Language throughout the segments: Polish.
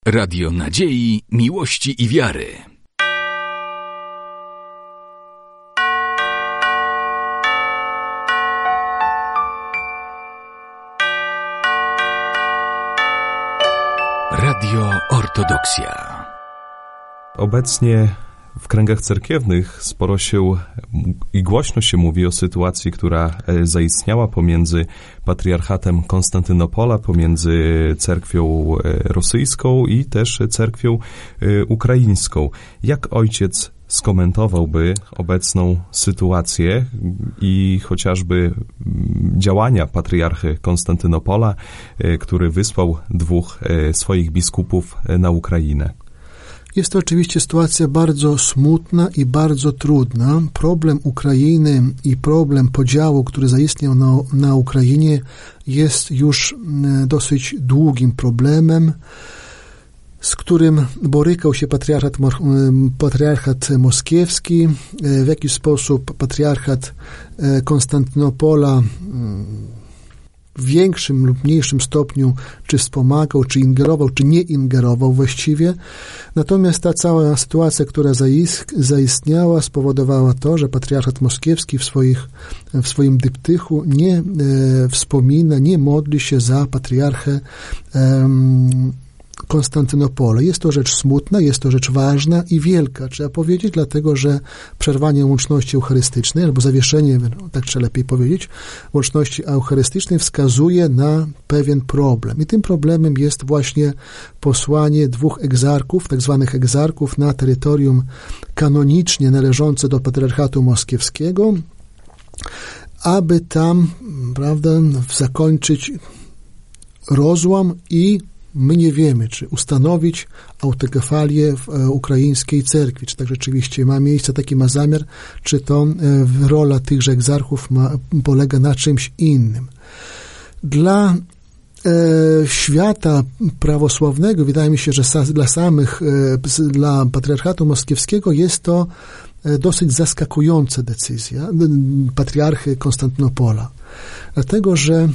Radio Nadziei, Miłości i Wiary. Radio Ortodoksja. Obecnie w kręgach cerkiewnych sporo się i głośno się mówi o sytuacji, która zaistniała pomiędzy patriarchatem Konstantynopola, pomiędzy cerkwią rosyjską i też cerkwią ukraińską. Jak ojciec skomentowałby obecną sytuację i chociażby działania patriarchy Konstantynopola, który wysłał 2 swoich biskupów na Ukrainę? Jest to oczywiście sytuacja bardzo smutna i bardzo trudna. Problem Ukrainy i problem podziału, który zaistniał na Ukrainie, jest już dosyć długim problemem, z którym borykał się patriarchat moskiewski. W jakiś sposób patriarchat Konstantynopola w większym lub mniejszym stopniu czy wspomagał, czy ingerował, czy nie ingerował właściwie. Natomiast ta cała sytuacja, która zaistniała, spowodowała to, że patriarchat moskiewski w swoim dyptychu nie wspomina, nie modli się za patriarchę Konstantynopola. Jest to rzecz smutna, jest to rzecz ważna i wielka, trzeba powiedzieć, dlatego że przerwanie łączności eucharystycznej, albo zawieszenie, tak trzeba lepiej powiedzieć, łączności eucharystycznej wskazuje na pewien problem. I tym problemem jest właśnie posłanie 2 egzarków, tak zwanych egzarków, na terytorium kanonicznie należące do patriarchatu moskiewskiego, aby tam, prawda, zakończyć rozłam i my nie wiemy, czy ustanowić autokefalię w ukraińskiej cerkwi, czy tak rzeczywiście ma miejsce, taki ma zamiar, czy to rola tychże egzarchów polega na czymś innym. Dla świata prawosławnego, wydaje mi się, że dla patriarchatu moskiewskiego jest to dosyć zaskakująca decyzja patriarchy Konstantynopola, dlatego że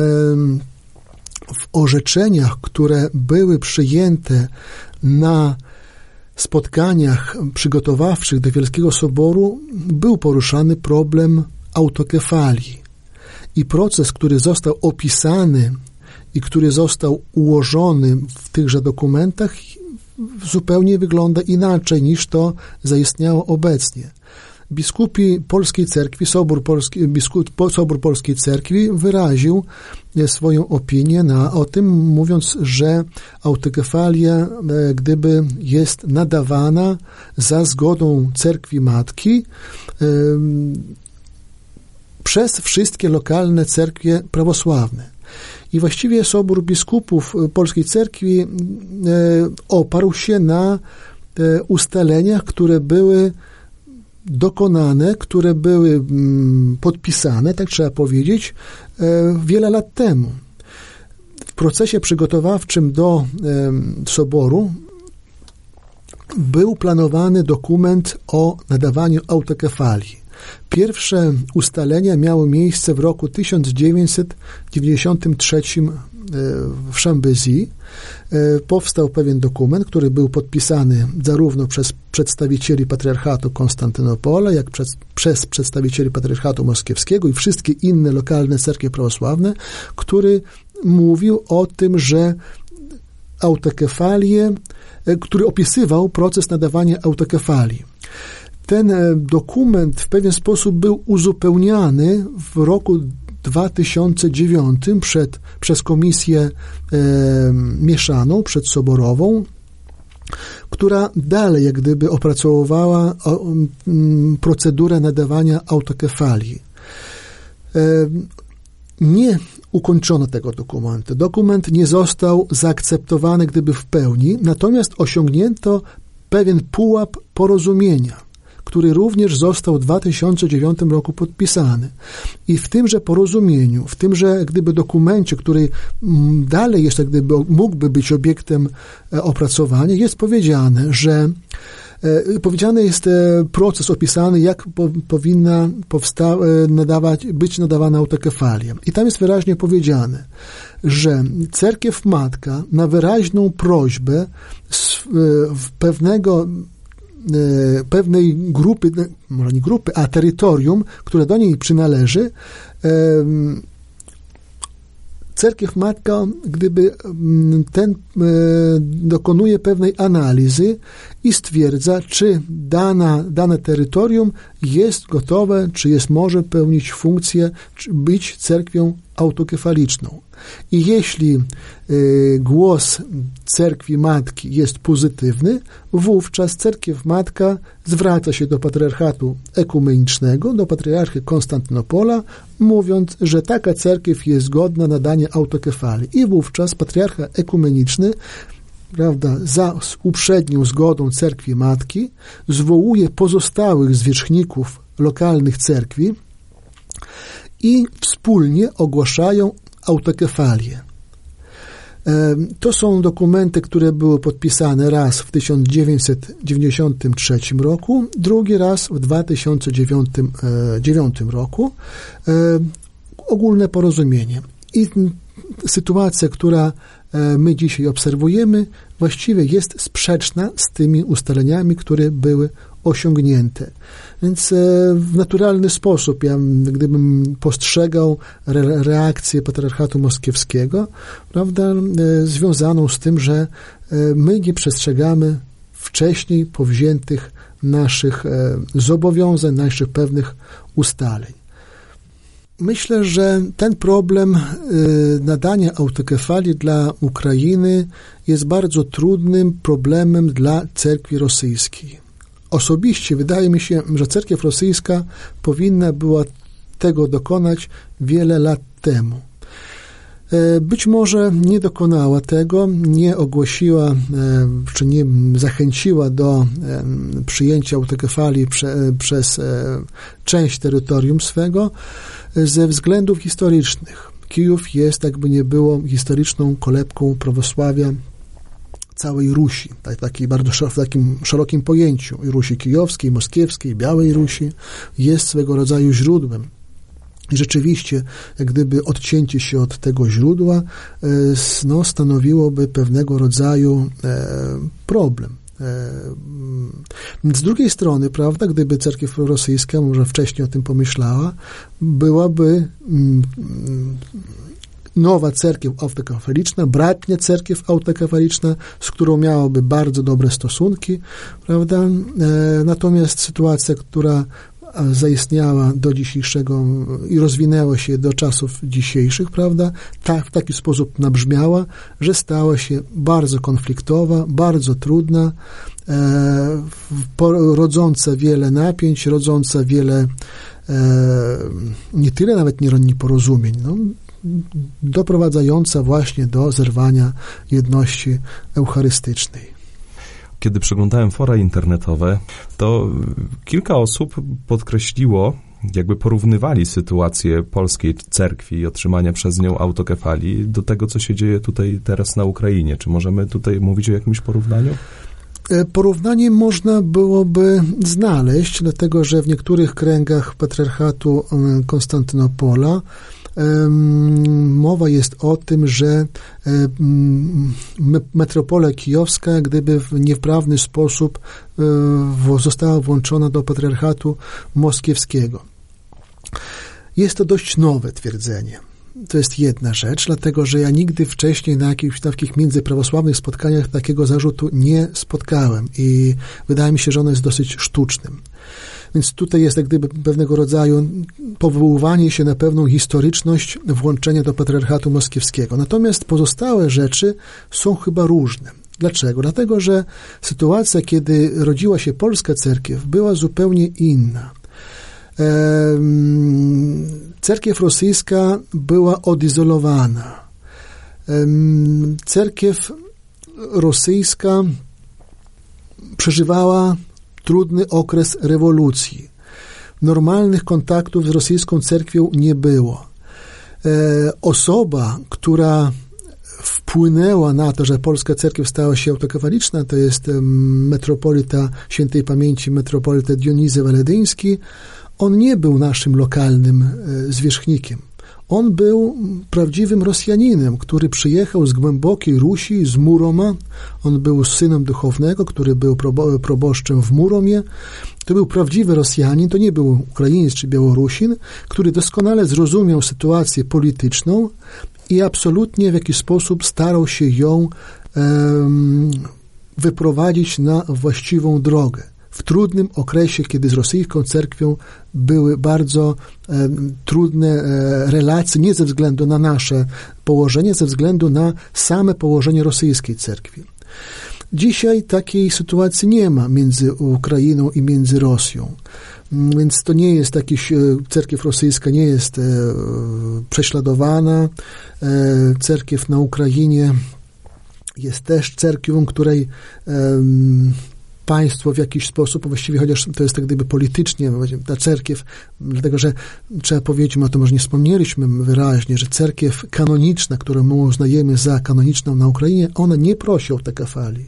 w orzeczeniach, które były przyjęte na spotkaniach przygotowawczych do Wielkiego Soboru, był poruszany problem autokefalii. I proces, który został opisany i który został ułożony w tychże dokumentach, zupełnie wygląda inaczej niż to zaistniało obecnie. Biskupi Polskiej Cerkwi, Sobór Polskiej Cerkwi wyraził swoją opinię o tym, mówiąc, że autokefalia gdyby jest nadawana za zgodą Cerkwi Matki przez wszystkie lokalne cerkwie prawosławne. I właściwie Sobór Biskupów Polskiej Cerkwi oparł się na ustaleniach, które były dokonane, które były podpisane, tak trzeba powiedzieć, wiele lat temu. W procesie przygotowawczym do Soboru był planowany dokument o nadawaniu autokefalii. Pierwsze ustalenia miały miejsce w roku 1993 w Szambezji. Powstał pewien dokument, który był podpisany zarówno przez przedstawicieli patriarchatu Konstantynopola, jak przez przedstawicieli patriarchatu moskiewskiego i wszystkie inne lokalne cerkwie prawosławne, który mówił o tym, że autokefalię, który opisywał proces nadawania autokefalii. Ten dokument w pewien sposób był uzupełniany w roku 2009 przez komisję mieszaną, przedsoborową, która dalej jak gdyby opracowywała procedurę nadawania autokefalii. Nie ukończono tego dokumentu. Dokument nie został zaakceptowany gdyby w pełni, natomiast osiągnięto pewien pułap porozumienia, który również został w 2009 roku podpisany. I w tymże porozumieniu, w tymże gdyby dokumencie, który dalej jeszcze gdyby mógłby być obiektem opracowania, jest powiedziane, że Powiedziany jest proces opisany, jak powinna być nadawana autokefalia. I tam jest wyraźnie powiedziane, że cerkiew matka na wyraźną prośbę pewnej grupy, może nie grupy, a terytorium, które do niej przynależy, cerkiew matka, gdyby dokonuje pewnej analizy i stwierdza, czy dane terytorium jest gotowe, czy może pełnić funkcję, czy być cerkwią autokefaliczną. I jeśli głos cerkwi matki jest pozytywny, wówczas cerkiew matka zwraca się do patriarchatu ekumenicznego, do patriarchy Konstantynopola, mówiąc, że taka cerkiew jest godna nadania autokefalii. I wówczas patriarcha ekumeniczny, prawda, za uprzednią zgodą cerkwi matki zwołuje pozostałych zwierzchników lokalnych cerkwi i wspólnie ogłaszają autokefalię. To są dokumenty, które były podpisane raz w 1993 roku, drugi raz w 2009 roku. Ogólne porozumienie. I sytuacja, która my dzisiaj obserwujemy, właściwie jest sprzeczna z tymi ustaleniami, które były osiągnięte. Więc w naturalny sposób ja gdybym postrzegał reakcję patriarchatu moskiewskiego, prawda, związaną z tym, że my nie przestrzegamy wcześniej powziętych naszych zobowiązań, naszych pewnych ustaleń. Myślę, że ten problem nadania autokefalii dla Ukrainy jest bardzo trudnym problemem dla cerkwi rosyjskiej. Osobiście wydaje mi się, że cerkiew rosyjska powinna była tego dokonać wiele lat temu. Być może nie dokonała tego, nie ogłosiła, czy nie zachęciła do przyjęcia autokefalii przez część terytorium swego ze względów historycznych. Kijów jest, jakby nie było, historyczną kolebką prawosławia całej Rusi, w takim szerokim pojęciu, i Rusi kijowskiej, moskiewskiej, Białej Rusi, jest swego rodzaju źródłem. I rzeczywiście, jak gdyby odcięcie się od tego źródła stanowiłoby pewnego rodzaju problem. Z drugiej strony, prawda, gdyby cerkiew rosyjska, może wcześniej o tym pomyślała, byłaby nowa cerkiew autokefaliczna, bratnia cerkiew autokefaliczna, z którą miałaby bardzo dobre stosunki, prawda? Natomiast sytuacja, która zaistniała do dzisiejszego i rozwinęła się do czasów dzisiejszych, prawda, w taki sposób nabrzmiała, że stała się bardzo konfliktowa, bardzo trudna, rodząca wiele napięć, rodząca wiele nie tyle nawet nieporozumień, doprowadzająca właśnie do zerwania jedności eucharystycznej. Kiedy przeglądałem fora internetowe, to kilka osób podkreśliło, jakby porównywali sytuację polskiej cerkwi i otrzymania przez nią autokefalii do tego, co się dzieje tutaj teraz na Ukrainie. Czy możemy tutaj mówić o jakimś porównaniu? Porównanie można byłoby znaleźć, dlatego że w niektórych kręgach patriarchatu Konstantynopola mowa jest o tym, że metropolia kijowska gdyby w niewprawny sposób została włączona do patriarchatu moskiewskiego. Jest to dość nowe twierdzenie. To jest jedna rzecz, dlatego że ja nigdy wcześniej na jakichś takich międzyprawosławnych spotkaniach takiego zarzutu nie spotkałem i wydaje mi się, że ono jest dosyć sztucznym. Więc tutaj jest jak gdyby pewnego rodzaju powoływanie się na pewną historyczność włączenia do patriarchatu moskiewskiego. Natomiast pozostałe rzeczy są chyba różne. Dlaczego? Dlatego, że sytuacja, kiedy rodziła się polska cerkiew, była zupełnie inna. Cerkiew rosyjska była odizolowana. Cerkiew rosyjska przeżywała trudny okres rewolucji. Normalnych kontaktów z rosyjską cerkwią nie było. Osoba, która wpłynęła na to, że polska cerkiew stała się autokefaliczna, to jest metropolita świętej pamięci, metropolita Dionizy Waledyński. On nie był naszym lokalnym zwierzchnikiem. On był prawdziwym Rosjaninem, który przyjechał z głębokiej Rusi, z Muroma. On był synem duchownego, który był proboszczem w Muromie. To był prawdziwy Rosjanin, to nie był Ukrainiec czy Białorusin, który doskonale zrozumiał sytuację polityczną i absolutnie w jakiś sposób starał się ją wyprowadzić na właściwą drogę. W trudnym okresie, kiedy z rosyjską cerkwią były bardzo trudne relacje, nie ze względu na nasze położenie, ze względu na same położenie rosyjskiej cerkwi. Dzisiaj takiej sytuacji nie ma między Ukrainą i między Rosją. Więc to nie jest jakiś, cerkiew rosyjska nie jest prześladowana. Cerkiew na Ukrainie jest też cerkwią, której państwo w jakiś sposób, właściwie chociaż to jest tak gdyby politycznie, ta cerkiew, dlatego że trzeba powiedzieć, o tym może nie wspomnieliśmy wyraźnie, że cerkiew kanoniczna, którą my uznajemy za kanoniczną na Ukrainie, ona nie prosi o autokefalii.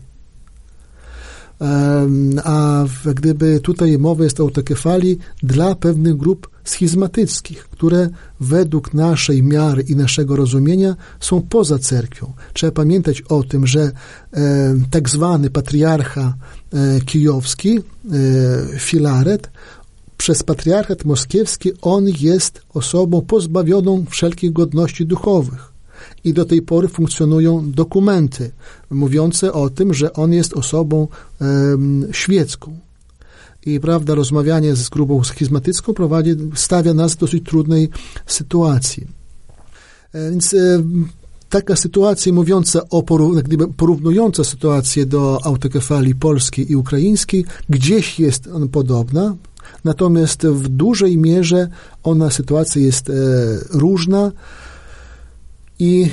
A gdyby tutaj mowa jest o autokefalii dla pewnych grup schizmatyckich, które według naszej miary i naszego rozumienia są poza cerkwią. Trzeba pamiętać o tym, że tak zwany patriarcha kijowski, Filaret, przez patriarchat moskiewski on jest osobą pozbawioną wszelkich godności duchowych. I do tej pory funkcjonują dokumenty mówiące o tym, że on jest osobą świecką. I prawda, rozmawianie z grupą schizmatycką stawia nas w dosyć trudnej sytuacji. Więc taka sytuacja mówiąca porównująca sytuację do autokefalii polskiej i ukraińskiej, gdzieś jest ona podobna, natomiast w dużej mierze sytuacja jest różna i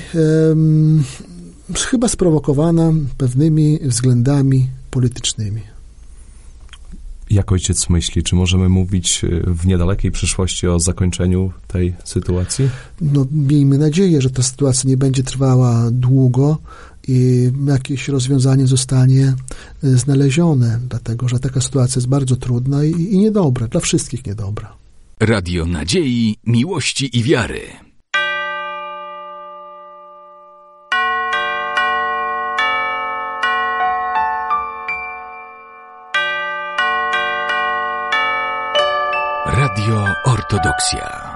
chyba sprowokowana pewnymi względami politycznymi. Jak ojciec myśli, czy możemy mówić w niedalekiej przyszłości o zakończeniu tej sytuacji? No, miejmy nadzieję, że ta sytuacja nie będzie trwała długo i jakieś rozwiązanie zostanie znalezione, dlatego że taka sytuacja jest bardzo trudna i niedobra, dla wszystkich niedobra. Radio Nadziei, Miłości i Wiary. Radio Ortodoksja.